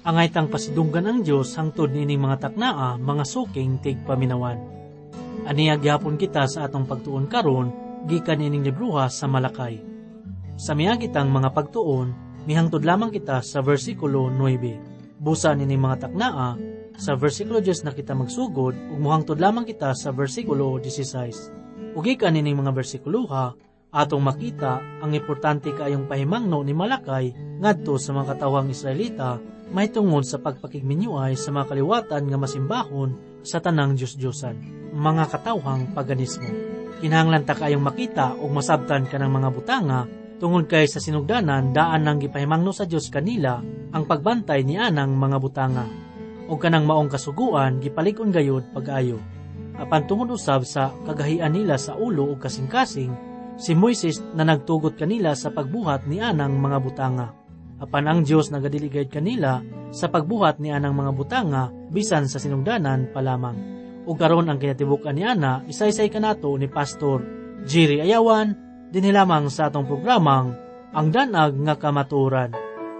Angay tang pasidunggan ang Diyos hangtod nining mga taknaa, mga suking tigpaminawan. Aniya gyapon kita sa atong pagtuon karon, gikan nining libruha sa Malakay. Sa miagitang mga pagtuon, mihangtod lamang kita sa versikulo 9. Busa nining mga taknaa, sa versikulo 10 na kita magsugod, ug muhangtod lamang kita sa versikulo 16. Ug gikan nining mga versikuluha, atong makita ang importante kaayong pahimangno ni Malakay ngadto sa mga katawhang Israelita may tungod sa pagpakigminyuay sa mga kaliwatan nga masimbahon sa tanang Diyos-Diyosan, mga katawhang paganismo. Kinahanglan ta kaayong makita o masabtan ka ng mga butanga tungod kay sa sinugdanan daan nang gipahimangno sa Dios kanila ang pagbantay ni anang mga butanga. O kanang maong kasuguan gipalig-on gayud pag-ayo. Apan tungod usab sa kagahian nila sa ulo ug kasing-kasing, si Moises na nagtugot kanila sa pagbuhat ni anang mga butanga. Apan ang Dios nagadiligayad kanila sa pagbuhat ni anang mga butanga bisan sa sinugdanan pa lamang. Ug karon ang kinatibuk-an ni ana isa-isay kanato ni Pastor Jerry Ayawan dinhi lamang sa atong programang Ang Danag nga Kamaturan.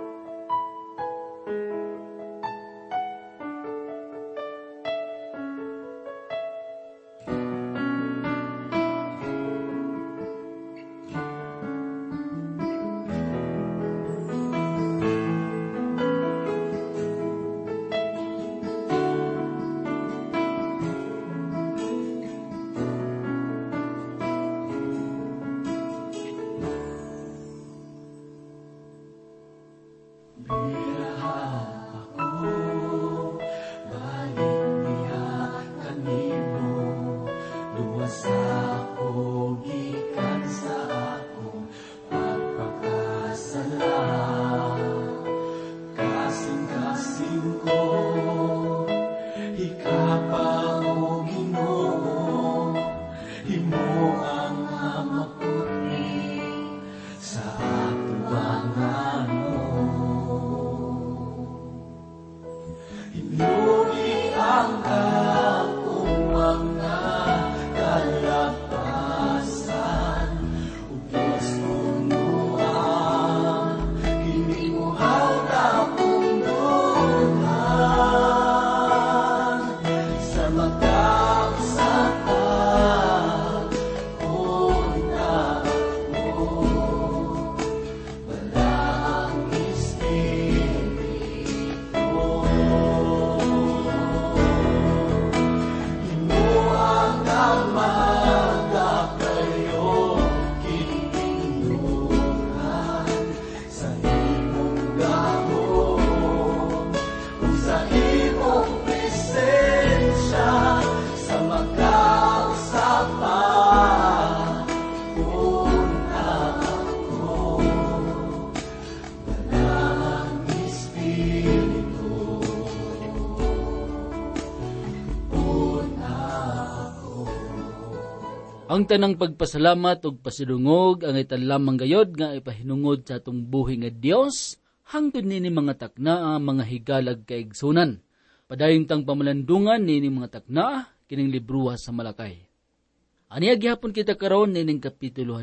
Ang tanang pagpasalamat ug pasidungog ang itan lamang gayod nga ipahinungod sa atong buhi nga Dios hangtod nini mga taknaa mga higalag kaigsunan. Padayon tang pamalandungan nini mga taknaa kining libruha sa Malakay. Aniya gihapon kita karon nining kapitulo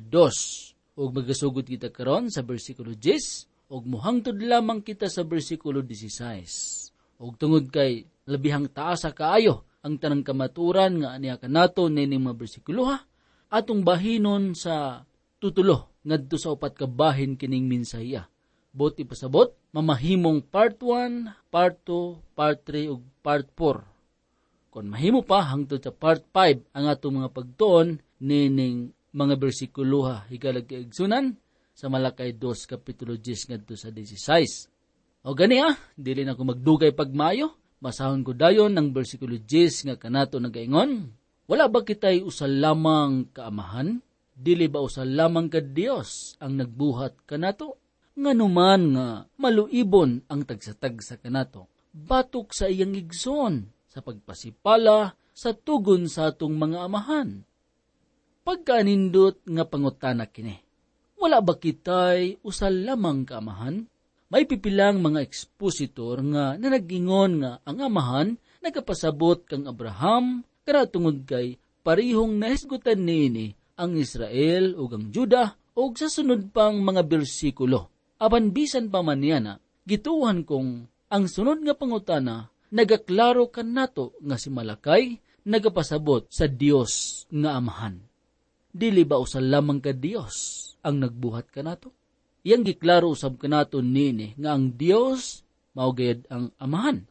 2 ug magasugod kita karon sa bersikulo 10 ug mohangtod lamang kita sa bersikulo 16. Ug tungod kay labihang taasa kaayo ang tanang kamaturan nga aniya kanato nining mga bersikulo atong bahinon sa tutulo ngadto sa 4 ka bahin kining minsaya. Boti pasabot, mamahimong part 1, part 2, part 3 ug part 4. Kon mahimo pa hangtod sa part 5 ang atong mga pagtuon nining mga bersikulo higalag kaigsunan sa Malakay 2 kapitulo 10 ngadto sa 16. O gani dili na ko magdugay pagmayo, basahon ko dayon ang bersikulo 10 nga kanato nagaingon. Wala ba kita'y usal lamang kaamahan? Dili ba usal lamang ka Dios ang nagbuhat kanato? Nganuman nga maluibon ang tagsatagsa kanato. Batok sa iyang igsoon sa pagpasipala sa tugon sa atong mga amahan. Pagkanindot nga pangutana kini. Wala ba kita'y usal lamang kaamahan? May pipilang mga expositor nga nanagingon nga ang amahan nagapasabot kang Abraham kana tungod kay parihong nahisgutan nini ang Israel ug ang Juda ug sa sunod pang mga bersikulo. Apan bisan pa man yana, gituhan kong Ang sunod nga pangutana, nagaklaro kan nato nga si Malakay nagapasabot sa Dios nga Amahan. Dili ba usal lamang ka Dios ang nagbuhat ka nato? Iyang giklaro usab ka nato nini nga ang Dios mao gayud ang Amahan.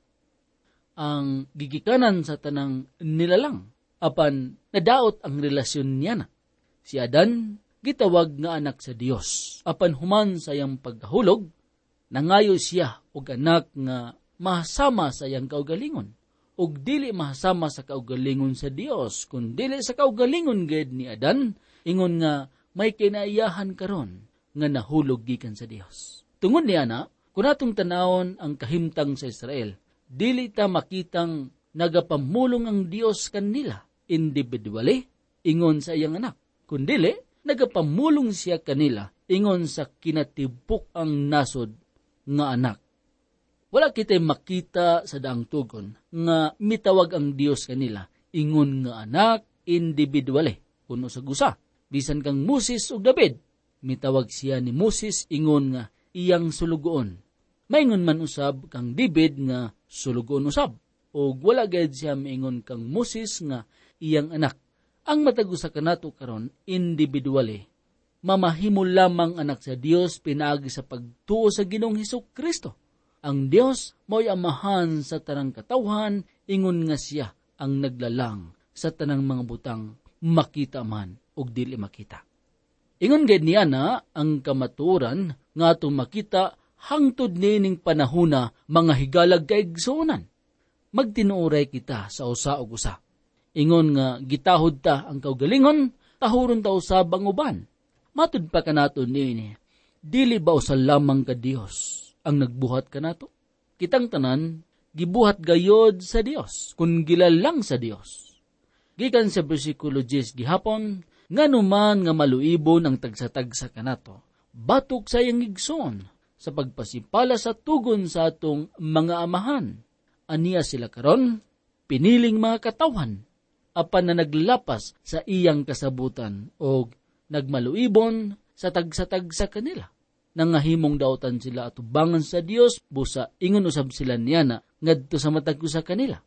Ang gigikanan sa tanang nilalang, apan nadaot ang relasyon niya na. Si Adan, gitawag nga anak sa Dios. Apan human sa iyang pagkahulog, nangayo siya og anak nga mahasama sa iyang kaugalingon. Og dili mahasama sa kaugalingon sa Dios, kun dili sa kaugalingon gayud ni Adan, ingon nga may kinaiyahan karon nga nahulog gikan sa Dios. Tungod niya na, kung atong tanawon ang kahimtang sa Israel, dili ta makitang nagapamulong ang Dios kanila individually, ingon sa iyang anak. Kundili, nagapamulong siya kanila, ingon sa kinatibuk ang nasod nga anak. Wala kita'y makita sa daang tugon nga mitawag ang Dios kanila, ingon nga anak individually, kuno sa gusa. Bisan kang Moses o David, mitawag siya ni Moses, ingon nga iyang sulugoon. Maingon man usab kang David nga sulugoon usab, o wala gayud siya maingon kang Moses nga iyang anak. Ang matagusa kanato karon individually, mamahimo lamang anak sa Dios pinaagi sa pagtuo sa Ginoong Hesukristo. Ang Dios mo'y amahan sa tanang katawhan, ingon nga siya ang naglalang sa tanang mga butang makita man o dili makita. Ingon gayud niya na ang kamaturan nga atong makita hangtod nining panahona mga higalag kaigsuonan. Magtinuoray kita sa usa ug usa. Ingon nga gitahod ta ang kaugalingon, tahuron ta usab ang uban. Matud pa kanato niini, dili ba usal lamang ka Dios ang nagbuhat kanato? Kitang tanan gibuhat gayod sa Dios, kun gilalang sa Dios. Gikan sa bersikulo 10 gihapon, nganuman nga maluibon ang tagsa-tagsa kanato, batok sa iyang igsoon sa pagpasipala sa tugon sa atong mga amahan. Aniya sila karon, piniling mga katawhan, apan na naglapas sa iyang kasabutan o nagmaluibon sa tagsa-tagsa kanila. Nangahimong daotan sila atubangan sa Dios, busa ingon usab sila niya na ngadto sa matag sa kanila.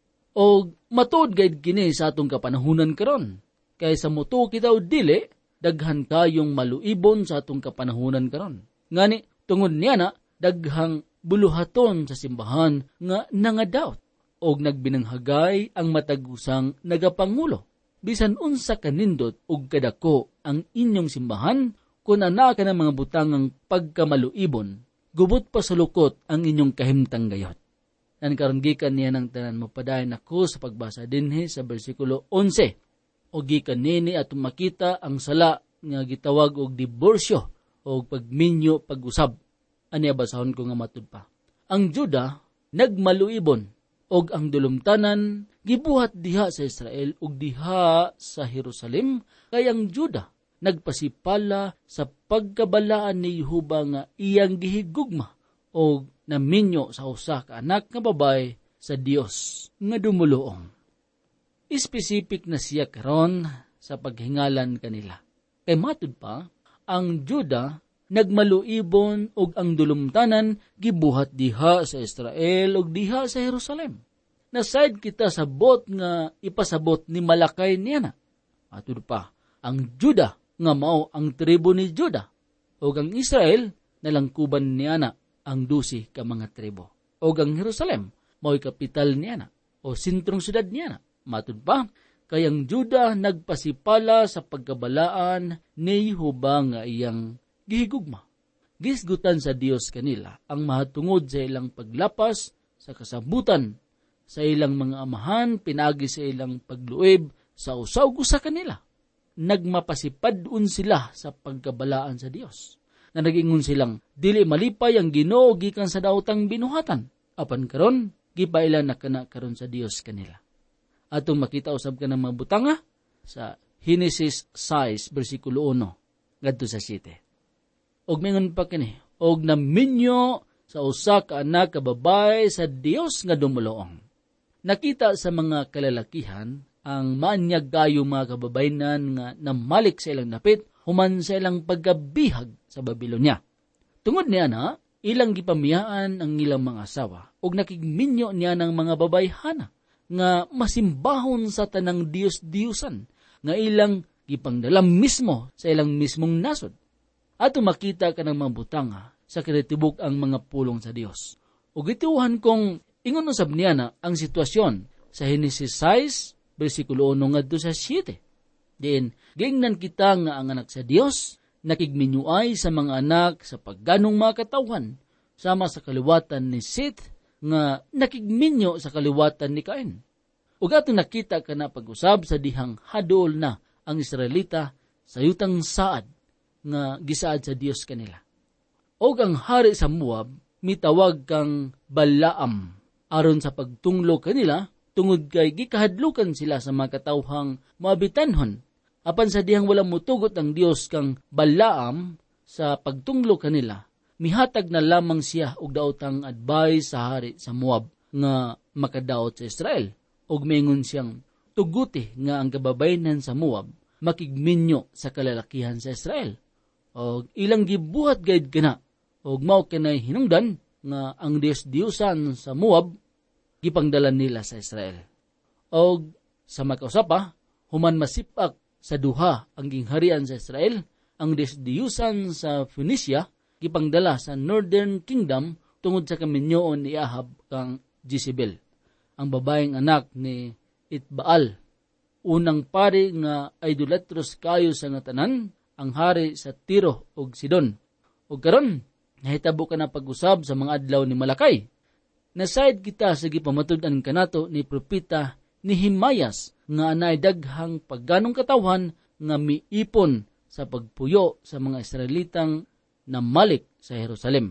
O matuod gayud kini sa atong kapanahunan karon. Kay sa mutuo kita o dili, daghan kayong maluibon sa atong kapanahunan karon. Ngani tungod niya na daghang buluhaton sa simbahan nga nangadaot og nagbinanghagay ang matagusang nagapangulo. Bisan unsa kanindot og kadako ang inyong simbahan, kung ana ka ng mga butangang pagkamaluibon, gubot pa sa lukot ang inyong kahimtang gayot. Nan karon gikan niya ng tanan mo padayon ako sa pagbasa dinhi sa bersikulo 11. O gikan nini atong makita ang sala nga gitawag og diborsyo o pagminyo pag-usab. Ani basahon ko nga matud pa. Ang Juda nagmaluibon og ang dulumtanan gibuhat diha sa Israel ug diha sa Jerusalem, kay ang Juda nagpasipala sa pagkabalaan ni Yehoba nga iyang gihigugma o naminyo sa usa ka anak nga babay sa Dios nga dumuluong. Specific na siya karon sa paghingalan kanila. Kay matud pa, ang Juda nagmaluibon og ang dulumtanan gibuhat diha sa Israel ug diha sa Jerusalem. Nasayad kita sa bot nga ipasabot ni Malakay niya na. Matud pa, ang Juda nga mao ang tribo ni Juda, o ang Israel nalangkuban niya na ang 12 ka mga tribo. O ang Jerusalem, mao'y kapital niya na, o sintrong syudad niya na. Matud pa, kay ang Juda nagpasipala sa pagkabalaan ni Yehoba nga iyang gihigugma. Gisgutan sa Dios kanila ang mahatungod sa ilang paglapas sa kasabutan, sa ilang mga amahan, pinagi sa ilang pagluib sa usaw sa kanila. Nagmapasipadun sila sa pagkabalaan sa Dios. Na nagingon silang, dili malipay ang Ginoo gikan sa daotang binuhatan. Apan karon, gipailan na kana karon sa Dios kanila. Atong makita usab ka ng mga butanga sa Genesis 6, versikulo 1, ngadto sa 7. Og mingon pa kini, og naminyo sa usa ka anak ka babay sa Dios nga dumuluong. Nakita sa mga kalalakihan ang maanyag kayo mga kababaynan nga namalik sa ilang napit human sa ilang pagkabihag sa Babylonia. Tungod niya na, ilang gipamiyaan ang ilang mga asawa ug nakigminyo niya ng mga babayhana nga masimbahon sa tanang Dios-Diosan nga ilang gipangdala mismo sa ilang mismong nasod. At makita ka ng mga butanga sa kinatibuk ang mga pulong sa Dios. Ug ituhan kong ingon usab niya na ang sitwasyon sa Henesis 6 bersikulo 1 ngadto sa 7. Diin gingnan kita nga ang anak sa Dios nakigminyuay sa mga anak sa pagganong mga katawhan, sama sa kaliwatan ni Seth nga nakigminyo sa kaliwatan ni Cain. Ug atong nakita ka na pag-usab sa dihang hadol na ang Israelita sa yutang saad nga gisaad sa Dios kanila. Og ang hari sa Moab mitawag kang Balaam aron sa pagtunglo kanila tungod kay gikahadlukan sila sa mga katawhang Moabitanhon. Apan sa dihang walang mutugot ang Dios kang Balaam sa pagtunglo kanila, mihatag na lamang siya og daotang advice sa hari sa Moab nga makadaot sa Israel. Og maingon siyang tuguti nga ang kababaynan sa Moab makigminyo sa kalalakihan sa Israel. Og ilang gibuhat gayud kana og mao kanay hinungdan nga ang Dios-Diosan sa Moab gipangdalan nila sa Israel. Og sa makausapa, human masipak sa duha ang gingharian sa Israel, ang Dios-Diosan sa Phoenicia gipangdala sa Northern Kingdom tungod sa kaminyoon ni Ahab kang Jezebel, ang babaeng anak ni Itbaal, unang pari nga idolatros kayo sa nga tanan, ang hari sa Tiro ug Sidon. Ug karon nahitabo ka na pag-usab sa mga adlaw ni Malakay. Nasayad kita sa gipamatud-an kanato ni propeta Nehemias nga anay daghang pagganong katawhan nga miipon sa pagpuyo sa mga Israelitang namalik sa Jerusalem.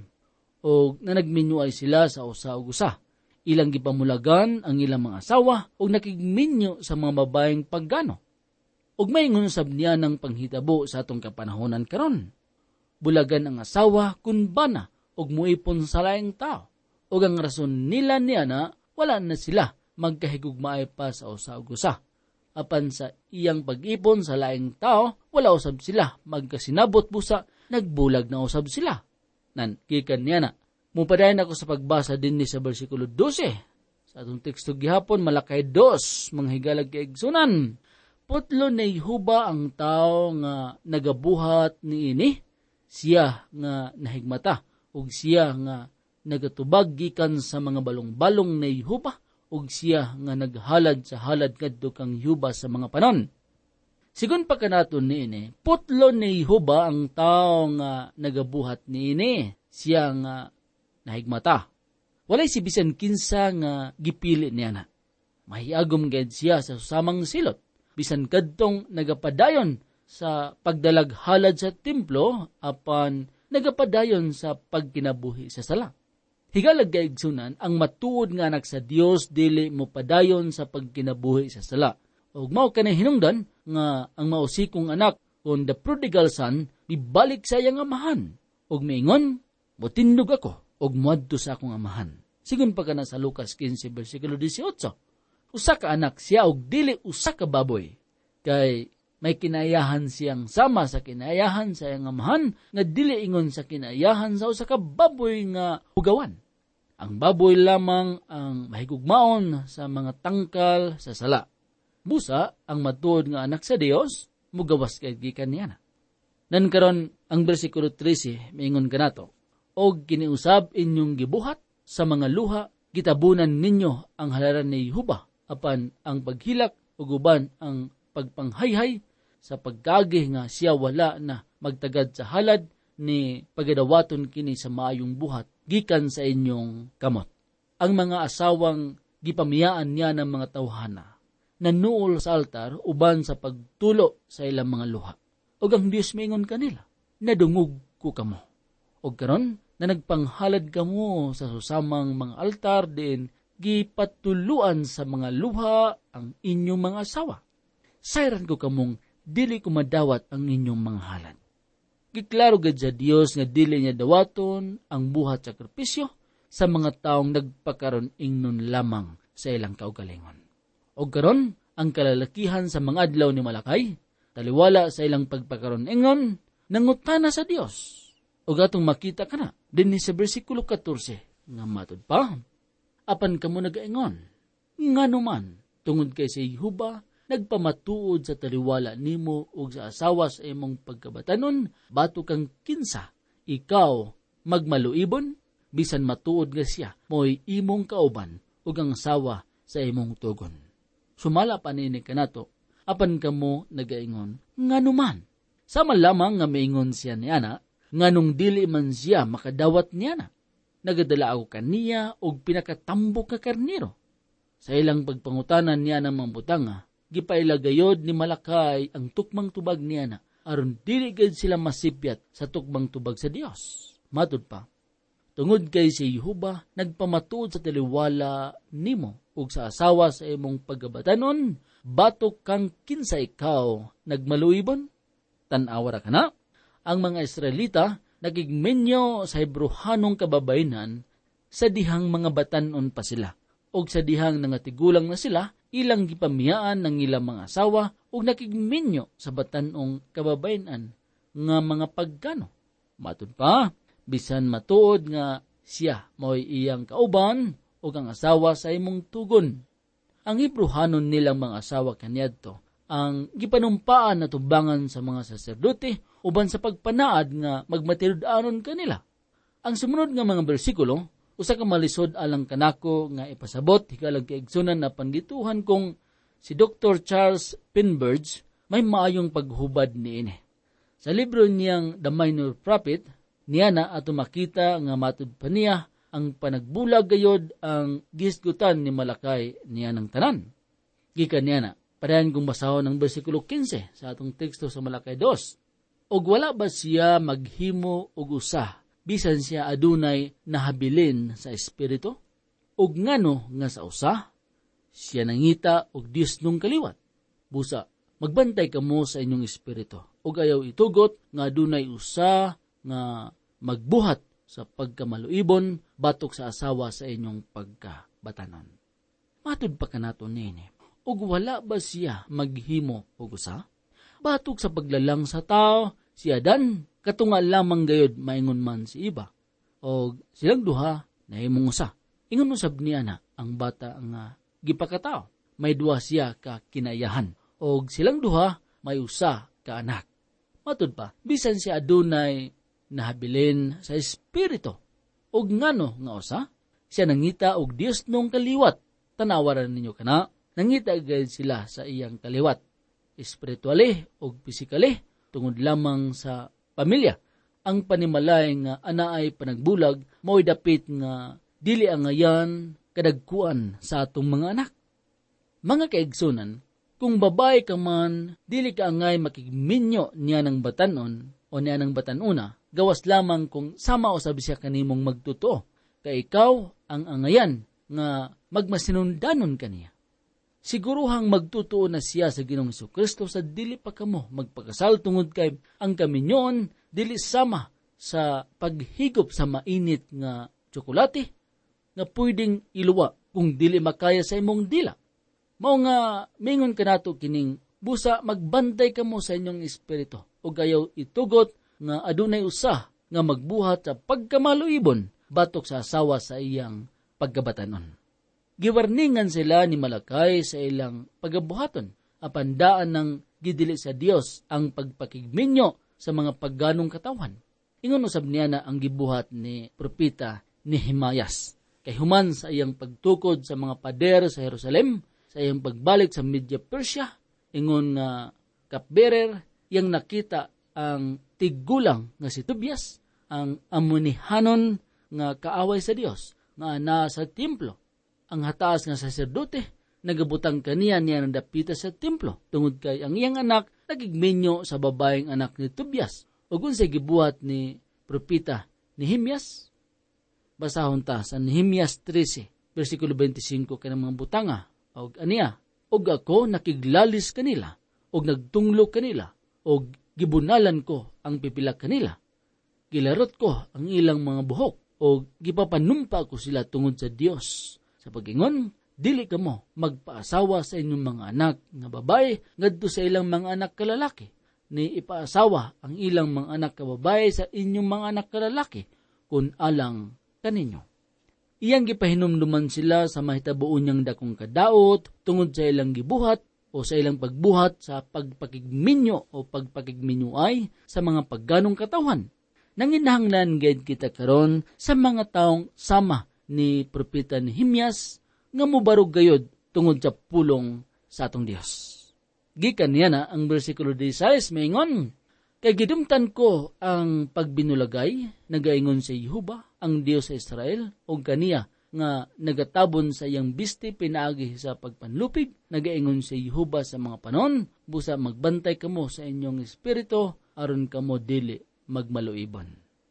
O nanagminyuay sila sa usa ug usa. Ilang gipamulagan ang ilang mga asawa o nakigminyo sa mga babaeng paggano. Ug maingon sab niya ng panghitabo sa atong kapanahonan karon. Bulagan ang asawa kun bana og muipon sa laing tao. Ug ang rason nila niya na wala na sila magkahigugmaay pa sa usa ug usa. Apan sa iyang pag-ipon sa laing tao, wala usab sila magkasinabot busa, nagbulag na usab sila. Nan gikan niya na. Mupadayon ako sa pagbasa din ni sa bersikulo 12. Sa atong teksto gihapon Malakay 2, mga higalag kay igsunan. Putlo na ihuba ang tao nga nagabuhat niini, siya nga nahigmata, ug siya nga nagatubag gikan sa mga balong-balong na ihuba, ug siya nga naghalad sa halad kadto kang yuba sa mga panon. Sigon pa kanaton niini, putlo ni Jehovah ang tao nga nagabuhat niini, siya nga nahigmata. Walay si bisan kinsa nga gipili niya na. Mahiagom gayud siya sa susamang silot, bisan kadtong nagapadayon sa pagdalag halad sa templo, apan nagapadayon sa pagkinabuhi sa sala. Higalag kaigsunan, ang matuod nga anak sa Dios dili mo padayon sa pagkinabuhi sa sala. Og mao kanay hinungdan nga ang mausikong anak on the prodigal son ibalik sa iyang amahan. Og maingon, motindog ako og moadto sa akong amahan. Sigon pa kana sa Lucas 15 bersikulo 18. Usa ka anak siya og dili usa ka baboy. Kay may kinayahan siyang sama sa kinayahan sa iyang amahan nga dili ingon sa kinayahan sa usa ka baboy nga hugawan. Ang baboy lamang ang mahigugmaon sa mga tangkal sa sala. Busa, ang matuod nga anak sa Dios, mugawas kay gikan niya na. Nan karon ang bersikulo 13, maingon kanato, og kiniusab inyong gibuhat sa mga luha, gitabunan ninyo ang halaran ni Jehovah, apan ang paghilak ug uban ang pagpanghayhay sa pagkagih nga siya wala na magtagad sa halad ni pagadawaton kini sa maayong buhat gikan sa inyong kamot. Ang mga asawang gipamiyaan niya ng mga tawhana nanuol sa altar uban sa pagtulo sa ilang mga luha. Og ang Dios maingon kanila, nadungog ko kamo. Og karon na nagpanghalad kamo sa susamang mga altar din gipatuluan sa mga luha ang inyong mga asawa. Sayran ko kamong dili ko madawat ang inyong mga halad. Giklaro gad sa Dios nga dili niya dawaton ang buhat sakripisyo sa mga taong nagpakaron ingnon lamang sa ilang kaugalingon. O karon ang kalalakihan sa mga adlaw ni Malakay, taliwala sa ilang pagpakaron ingnon, nangutana sa Dios. O atong makita ka na, din sa versikulo 14, nga matod pa, apan kamo nagaingon, nga naman, tungod kay sa Jehovah, nagpamatuod sa taliwala nimo ug sa asawa sa imong pagkabatanon, bato kang kinsa, ikaw magmaluibon, bisan matuod nga siya, mo'y imong kauban ug ang asawa sa imong tugon. Sumala pa nini kanato, apan kamo nagaingon, nga naman. Sama lamang nga maingon siya ni ana, nga nung dili man siya makadawat niya na. Nagadala ako kaniya og pinakatambok ka karniro. Sa ilang pagpangutanan niya ng mga butanga, gipailagayod ni Malakay ang tukmang tubag niya na, aron dili gid sila masipyat sa tukmang tubag sa Dios. Matod pa, tungod kay si Jehovah, nagpamatuod sa taliwala nimo ug sa asawa sa imong pagabatanon, batok kang kinsa ikaw nagmaluibon? Tan-awara ka na? Ang mga Israelita nagigmenyo sa Hebrohanong kababayenan sa dihang mga batanon pa sila. O sa dihang nangatigulang na sila, ilang gipamiyaan ng ilang mga asawa o nakigmenyo sa batanong kababayenan nga mga pagkano. Matod pa, bisan matuod nga siya mo'y iyang kauban o ang asawa sa imong tugon. Ang Hebrohanon nilang mga asawa kaniadto ang gipanumpaan na tubangan sa mga saserdote uban sa pagpanaad nga magmatirud-anon kanila. Ang sumunod nga mga bersikulo, usa ka malisod alang kanako nga ipasabot hikalag kaigsunan na panggituhan kong si Dr. Charles Pinberge may maayong paghubad niini. Sa libro niyang The Minor Prophet, niya na ato makita nga matud pa niya ang panagbulag gayod ang gisgutan ni Malakay niya ng tanan. Gikan niya na, parehan kong basahon ng versikulo 15 sa atong teksto sa Malakay 2. Og wala ba siya maghimo og usa, bisan siya adunay nahabilin sa espiritu? Og ngano nga sa usa, siya nangita og Dios nung kaliwat. Busa, magbantay kamo sa inyong espiritu, og ayaw itugot nga adunay usa nga magbuhat sa pagkamaluibon batok sa asawa sa inyong pagkabatanon. Matod pa kanato nini, ug wala ba siya maghimo og usa? Batok sa paglalang sa tao, si Adan, katunga lamang gayod maingon man si iba. O silang duha, nahimong usa. Ingon usab niya na, ang bata nga gipakatao. May duha siya ka kinayahan. O silang duha, may usa ka anak. Matod pa, bisan si adunay nahabilin sa espiritu. O ngano nga usa, siya nangita og Dios nung kaliwat. Tanawaran ninyo kana, nangita gayud sila sa iyang kaliwat. Espirituali o pisikali, tungod lamang sa pamilya. Ang panimalay nga ana ay panagbulag, mao'y dapit nga dili angayan kadagkuan sa atong mga anak. Mga kaigsunan, kung babae ka man, dili ka angay makigminyo niya ng batanon o niya ng batanuna, gawas lamang kung sama o sabi siya kanimong magtotoo, kay ikaw ang angayan nga magmasinundanon kaniya. Siguruhang magtutuo na siya sa Ginoong Jesucristo sa dili pa kamo magpakasal tungod kay ang kaminyon dili sama sa paghigop sa mainit nga tsokolate nga pwedeng iluwa kung dili makaya sa imong dila. Mao nga mingon kanato kining busa magbantay kamo sa inyong espiritu ug ayaw itugot nga adunay usa nga magbuhat sa pagkamaluibon batok sa asawa sa iyang pagkabatanon. Giwarningan sila ni Malakay sa ilang pagabuhaton, apandaan ng gidili sa Dios ang pagpakigminyo sa mga pagganong katawan. Ingon usab niya na ang gibuhat ni propeta Nehemias. Kay human sa iyang pagtukod sa mga pader sa Jerusalem, sa iyang pagbalik sa Media Persia, ingon na cupbearer, iyang nakita ang tigulang nga si Tobias, ang amunihanon nga kaaway sa Dios, nga ana sa templo. Ang hataas nga saserdote, nagabutang kaniya niya ng dapita sa templo, tungod kay ang iyang anak nagigmenyo sa babaeng anak ni Tobias. O kung sa gibuhat ni propeta Nehemias, basahon ta sa Nehemias 13, versikulo 25 kanang mga butanga, og aniya, og ako nakiglalis kanila, og nagtunglo kanila, og gibunalan ko ang pipila kanila. Gilarot ko ang ilang mga buhok, og gipapanumpa ko sila tungod sa Dios. Sa pag-ingon, dili kamo magpaasawa sa inyong mga anak nga babae ngadto sa ilang mga anak kalalaki. ni ipaasawa ang ilang mga anak kababae sa inyong mga anak kalalaki kun alang kaninyo. Iyang gipahinumduman sila sa mahitabuon niyang dakong kadaot tungod sa ilang gibuhat o sa ilang pagbuhat sa pagpakigminyo o pagpakigminyuay sa mga pagganong katawan. Nanginahanglan gayud kita karon sa mga taong sama ni Propeta Nehemias nga mubarog gayud tungod sa pulong sa atong Dios. Gikan niya na ang versikulo 16 maingon, kay gidumtan ko ang pagbinulagay, nagaingon sa Yehova, ang Dios sa Israel, o kaniya nga nagatabon sa iyang bisti pinaagi sa pagpanlupig, nagaingon sa Yehova sa mga panon, busa magbantay kamo sa inyong espiritu, aron kamo dili magmaluibon.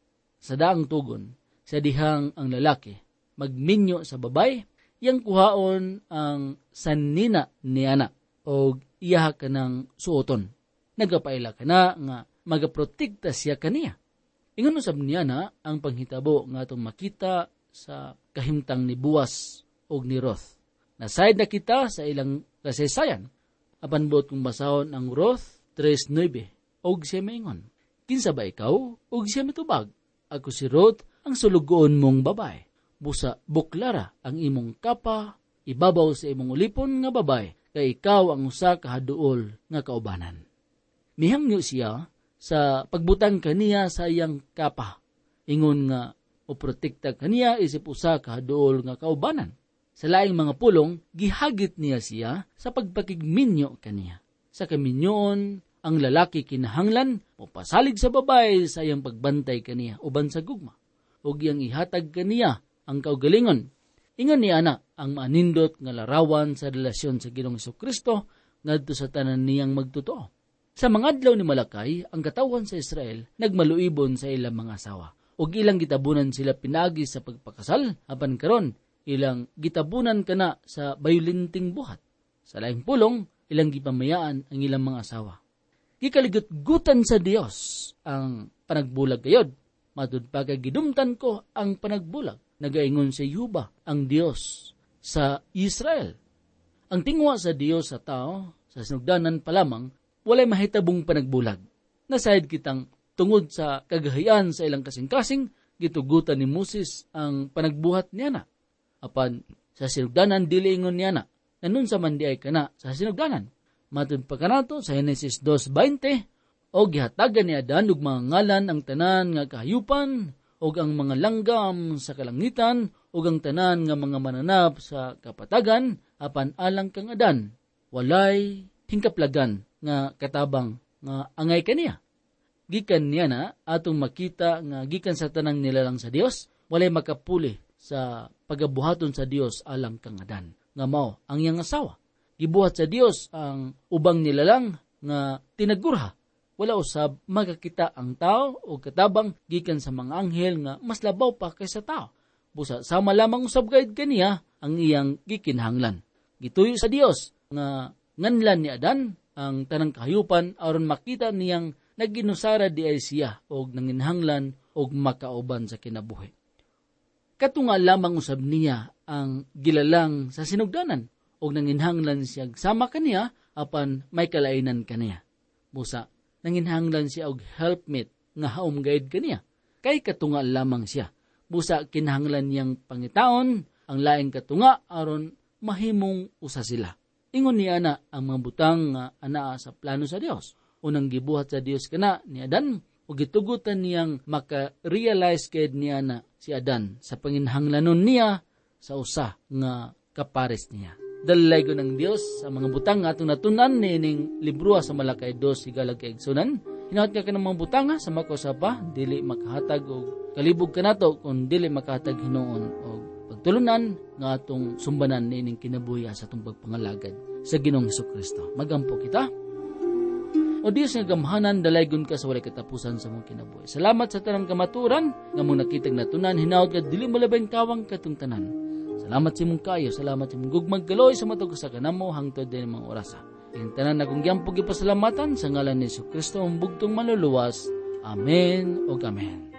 Sa daang tugon, sa dihang ang lalaki, magminyo sa babay, yang kuhaon ang sanina ni anak, o iyaha ka ng suoton. Nagapaila ka na nga magaprotekta siya kaniya. Ingon usab niya na ang panghitabo nga atong makita sa kahimtang ni Boaz o ni Ruth. Nasayad na kita sa ilang kasaysayan. Apan buot kong basahon ang Ruth 3:9 og siya maingon, kinsa ba ikaw og siya mitubag? Ako si Ruth, ang sulugoon mong babae. Busa buklara ang imong kapa, ibabaw sa imong ulipon nga babae, kay ikaw ang usa ka haduol nga kaubanan. Mihangyo siya sa pagbutang kaniya sa iyang kapa. Ingon nga o protekta kaniya isip usa ka haduol nga kaubanan. Sa laing mga pulong, gihagit niya siya sa pagpakigminyo kaniya. Sa kaminyoon, ang lalaki kinahanglan o pasalig sa babae sa iyang pagbantay kaniya uban sa gugma. O iyang ihatag kaniya ang kaugalingon. Ingon niya na ang manindot nga larawan sa relasyon sa Ginoong Jesucristo ngadto sa tanan niyang magtotoo. Sa mga adlaw ni Malakay, ang katawan sa Israel nagmaluibon sa ilang mga asawa. O ilang gitabunan sila pinagi sa pagpakasal, apan karon ilang gitabunan kana sa bayulinting buhat. Sa laing pulong, ilang gipamayaan ang ilang mga asawa. Gikaligut-gutan sa Dios ang panagbulag gayod. Matud pa kay gidumtan ko ang panagbulag. Nagaingon sa Yehova, ang Dios sa Israel. Ang tingwa sa Dios sa tao, sa sinugdanan pa lamang, walay mahitabong panagbulag. Nasayad kitang tungod sa kagahian sa ilang kasing-kasing, gitugutan ni Moses ang panagbuhat niya na. Apan sa sinugdanan dili ingon niya na, nanun sa man di ay kana sa sinugdanan. Matud pa kanato sa Genesis 2:20, o gihatagan ni Adan ug mga ngalan ang tanan nga kahayupan, og ang mga langgam sa kalangitan, ug ang tanan nga mga mananap sa kapatagan, apan alang kang Adan, walay hingkaplagan nga katabang nga angay kaniya. Gikan niya na atong makita nga gikan sa tanang nilalang sa Dios, walay makapuli sa pagabuhaton sa Dios alang kang Adan, nga mao ang iyang asawa. Gibuhat sa Dios ang ubang nilalang nga tinagurha. Wala usab magakita ang tao o katabang gikan sa mga anghel nga mas labaw pa kaysa tao. Busa sama lamang usab gayud kaniya ang iyang gikinahanglan. Gituyo sa Dios nga nganlan ni Adan ang tanang kahayupan aron makita niyang nagginusara di ay siya og nanginhanglan og makauban sa kinabuhi. Katunga lamang usab niya ang gilalang sa sinugdanan og nanginhanglan siya sama kaniya apan may kalainan kaniya. Busa nanginhanglan siya og helpmate nga haom gayud kaniya. Kay katunga lamang siya. Busa kinahanglan niyang pangitaon ang laing katunga aron mahimong usa sila. Ingon niya na ang mga butang nga anaa sa plano sa Dios. Unang gibuhat sa Dios kana ni Adan ug gitugutan niyang maka-realize kayud niya na si Adan sa panginhanglanon niya sa usa nga kapares niya. Dalay ko ng Dios sa mga butang nga atong natunan nining libro sa Malakay 2 higalag kay igsunan. Hinaut ka ng mga butang sa makosapa dili makahatag og kalibog kanato kun dili makahatag hinuon og pagtulunan nga atong sumbanan nining kinabuhi sa atong pagpangalagad sa Ginoong Jesucristo. Magampo kita. O Dios nga gamhanan, dalaygon ka sa walay katapusan sa mong kinabuhi. Salamat sa tanang kamaturan nga mong nakitag natunan, hinaut ka dili malabay kawang katong tanan. Salamat sa mong kayo, salamat sa mong gugmag galoy sa matog sa kanamo hangtod din mga orasa. Yung tanan na kong giyang pagipasalamatan sa ngalan ni Jesucristo ang bugtong maluluwas. Amen o Amen.